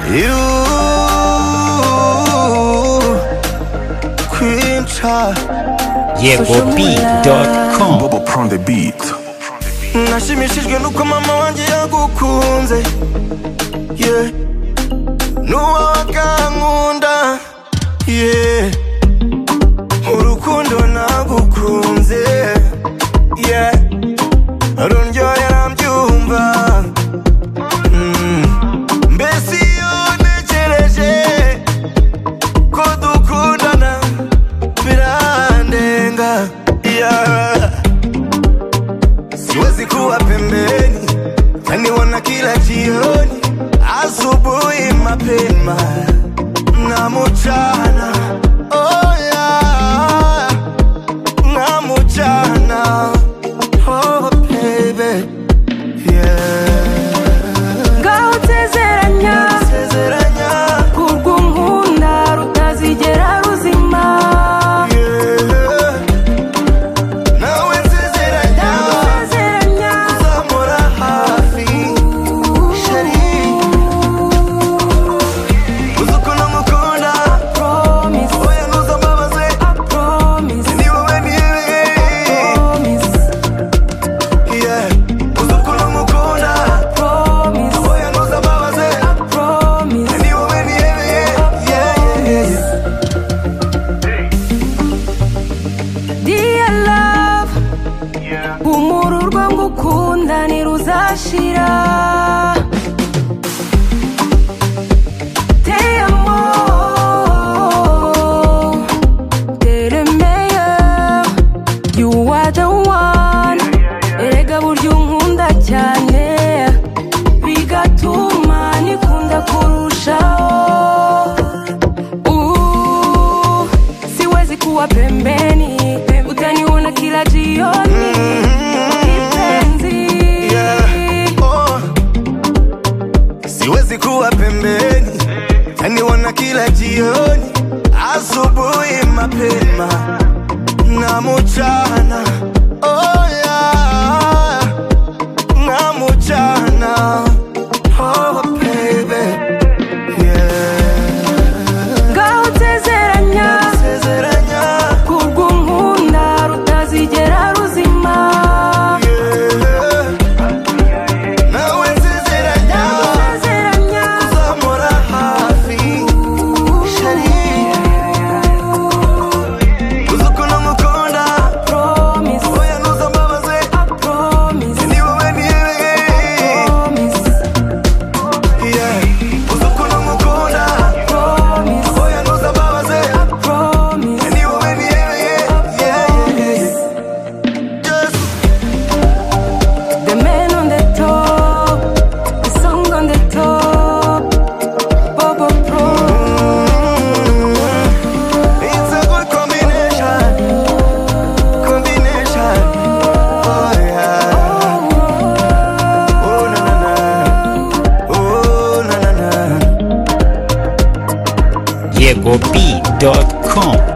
You Queen Cha YegoB.com. Bobo Prone the beat. nashimishijwe nuko mama wanjye yagukunze, yeah, nuwo wakankunda, yeah, urukundo nagukunze, yeah, rundyohera mbyumva, mbese iyo ntekereje ko dukundana birandenga, yeah. Siwezi kuwa pembeni, naniona kila jioni, asubuhi mapema na mchana, oh yeah, na mchana, oh baby, yeah. Ngautezeranya kurwunkunda rutazigera ruzima. Umururwa ngukunda ntiruzashira. Te amo, t'es le meilleur, you are the one. Erega burya unkunda cyane, bigatuma nikunda kurushaho. Siwezi kuwa pembeni, utaniona kila jioni. Siwezi kuwa pembeni, naniona kila jioni, asubuhi mapema na mchana, oh yeah, na mchana, oh baby, yeah. Ngautezeranya kurwunkunda rutazigera ruzima. YegoB.com.